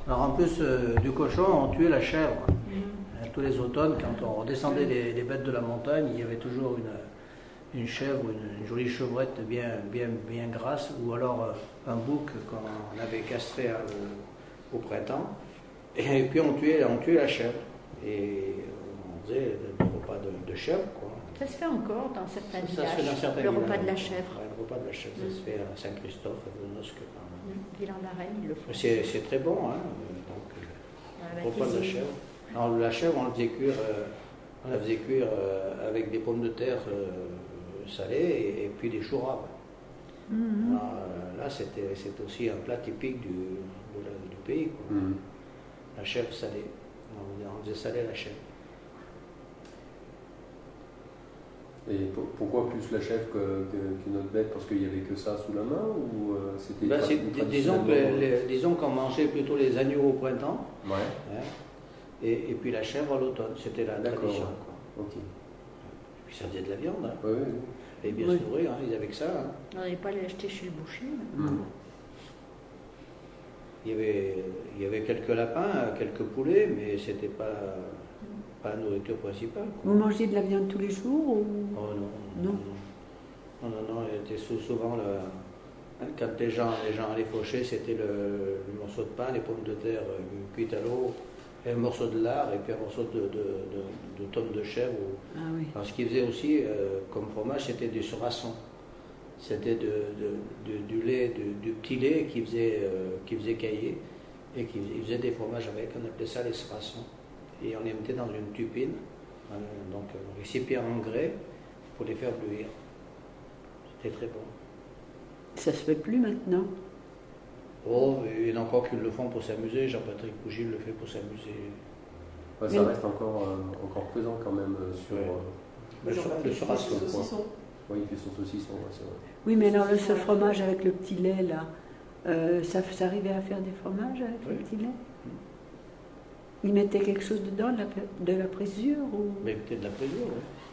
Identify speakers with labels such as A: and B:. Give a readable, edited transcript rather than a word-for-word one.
A: Alors en plus du cochon, on tuait la chèvre. Tous les automnes, quand on descendait les bêtes de la montagne, il y avait toujours une chèvre, une jolie chevrette bien grasse, ou alors un bouc qu'on avait castré au printemps. Et puis on tuait la chèvre. Et on faisait des repas de chèvre, quoi.
B: Ça se fait encore dans certains villages.
A: Ça se fait dans certains
B: le
A: villages.
B: Repas de la chèvre.
A: Ouais, le repas de la chèvre, ça se fait à Saint-Christophe, à Bounosque.
B: Villan-d'Arène, ils le font.
A: C'est très bon, hein. Donc, repas de la chèvre. Alors la chèvre, on la faisait cuire avec des pommes de terre salées et puis des choux raves. Alors, là, c'était aussi un plat typique du pays, quoi. La chèvre salée. On faisait saler la chèvre.
C: Et pourquoi plus la chèvre qu'une autre bête? Parce qu'il n'y avait que ça sous la main ou c'était
A: disons qu'on mangeait plutôt les agneaux au printemps.
C: Ouais.
A: Hein, et puis la chèvre à l'automne. C'était la tradition.
C: Ok.
A: Et puis ça faisait de la viande. Hein.
C: Oui.
A: Et bien se nourrir, hein, ils avaient que ça. Hein.
B: On n'allait pas l'acheter chez le boucher.
A: Il y avait quelques lapins, quelques poulets, mais c'était pas la nourriture principale, quoi.
D: Vous mangez de la viande tous les jours ou...
A: Oh non. Non, il était souvent quand les gens allaient faucher, c'était le morceau de pain, les pommes de terre cuites à l'eau, et un morceau de lard, et puis un morceau de tome de chèvre.
D: Oui.
A: Alors, ce qu'ils faisaient aussi comme fromage, c'était du surasson. C'était du lait, du petit lait qui faisait cailler, et qui faisait des fromages avec. On appelait ça les serassons. Et on les mettait dans une tupine, donc un récipient en grès, pour les faire bouillir. C'était très bon.
D: Ça se fait plus maintenant.
A: Oh, il y en a encore qui le font pour s'amuser. Jean-Patrick Pougil le fait pour s'amuser.
C: Ouais, ça reste encore pesant quand même sur...
A: Le surasson.
C: Oui, il fait son saucisson, c'est vrai.
D: Oui, mais alors ce fromage avec le petit lait, là, ça arrivait à faire des fromages avec le petit lait? Ils mettaient quelque chose dedans, de la présure ou...
A: Mais peut-être de la présure, oui.